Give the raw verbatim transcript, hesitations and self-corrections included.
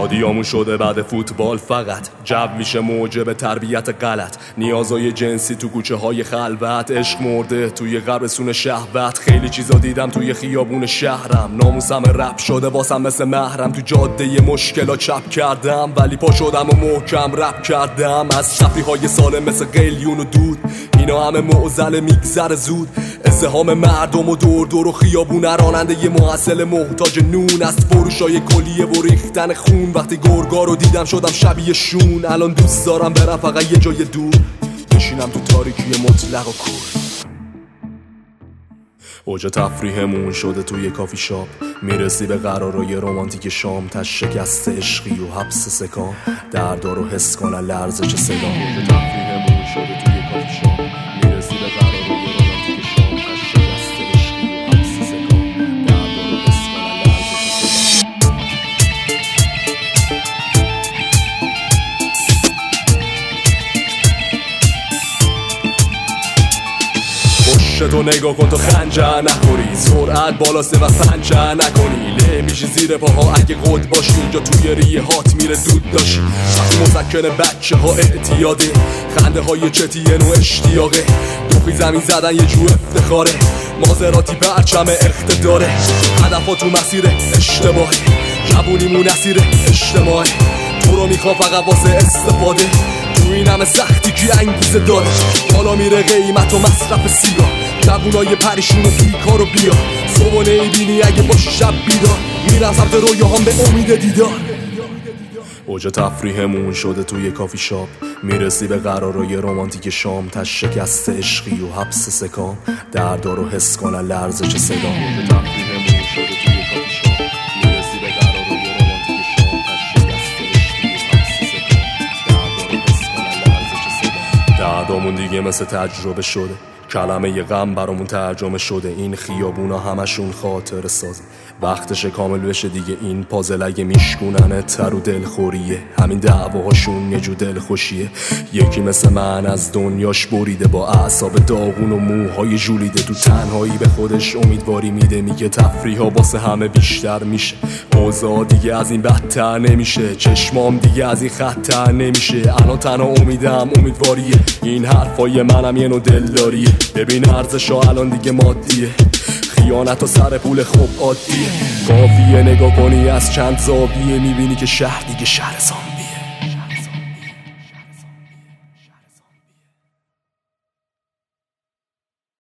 شادیامون شده بعد فوتبال فقط جو میشه موجب تربیت غلط، نیازای جنسی تو کوچه های خلوت، عشق مرده توی قبرستون شهوت. خیلی چیزا دیدم توی خیابون شهرم، ناموسم رپ شده واسم مثل محرم. تو جاده مشکلا چپ کردم ولی پا شدم و محکم رپ کردم. از شفری های سالم مثل قلیون و دود، اینا همه معضل میگذره زود. ازدحام مردم و دور دور و خیابون، راننده ی محصل محتاج نون است، فروشای کلیه و ریختن خون. وقتی گرگا رو دیدم شدم شبیه شون، الان دوست دارم برم فقط یه جای دور، بشینم تو تاریکی مطلق و کور. اوج تفریحمون شده توی کافی شاپ، میرسی به قرارای رومانتیک شام. تش شکست عشقی و حبس سکام، دردار و حس کنن لرزش صدا. اوج تفریحمون شده توی کافی شاپ، میرسی به قرارای رومانتیک شام. تش شکست عشقی و حبس سکام، دردار و حس کنن لرزش صدا. تو نگاه کن تو خنجر نخوری، سرعت بالاسته و سنجر نکنی. له میشی زیر پاها اگه قد باشی، اینجا توی ریه هات میره دود داشی. وقتی مسکن بچه ها اعتیاده، خنده های چتیه نو اشتیاقه. دوخی زمین زدن یه جو افتخاره، مازراتی پرچم اقتداره. هدفا تو مسیر اشتباهه، جوونیمون اسیر اجتماعه. تو رو میخوا فقط واسه استفاده، تو این همه سختی که انگیزه داره. بالا میره قیمت و مصرف سیگار، جوونای پریشون و بیکار و بیا. صبح نمیبینی اگه باشی شب بیدار، میرم سمت رویاهام به امید دیدار. اوج تفریحمون شده توی کافی شاپ، میرسی به قرارای رومانتیک شام. تش شکست عشقی و حبس سکام، دردار و حس کنن لرزش صدا. اوج تفریحمون شده توی کافی شاپ، میرسی به قرارای رومانتیک شام. تش شکست عشقی و حبس سکام، دردار و حس کنن لرزش صدا. دردامون دیگه مثل تجربه شده، کلمه ی غم برامون ترجمه شده. این خیابونا همشون خاطر سازه، وقتش کامل بشه دیگه. این پازل اگه میشکونن تر و دلخوریه، همین دعواهاشون یه جو دلخوشیه. یکی مثل من از دنیاش بریده، با اعصاب داغون و موهای ژولیده. تو تنهایی به خودش امیدواری میده، میگه تفریحا واسه همه بیشتر میشه. اوضاع دیگه از این بدتر نمیشه، چشمام دیگه از این خطر نمیشه. الان تنها امیدم امیدواریه، این حرفای منم یه نوع دلداریه. ببین ارزشا الان دیگه مادیه، خیانت و سر پول خوب عادیه. کافیه نگاه کنی از چند زاویه، میبینی که شهر دیگه شهر زامبیه.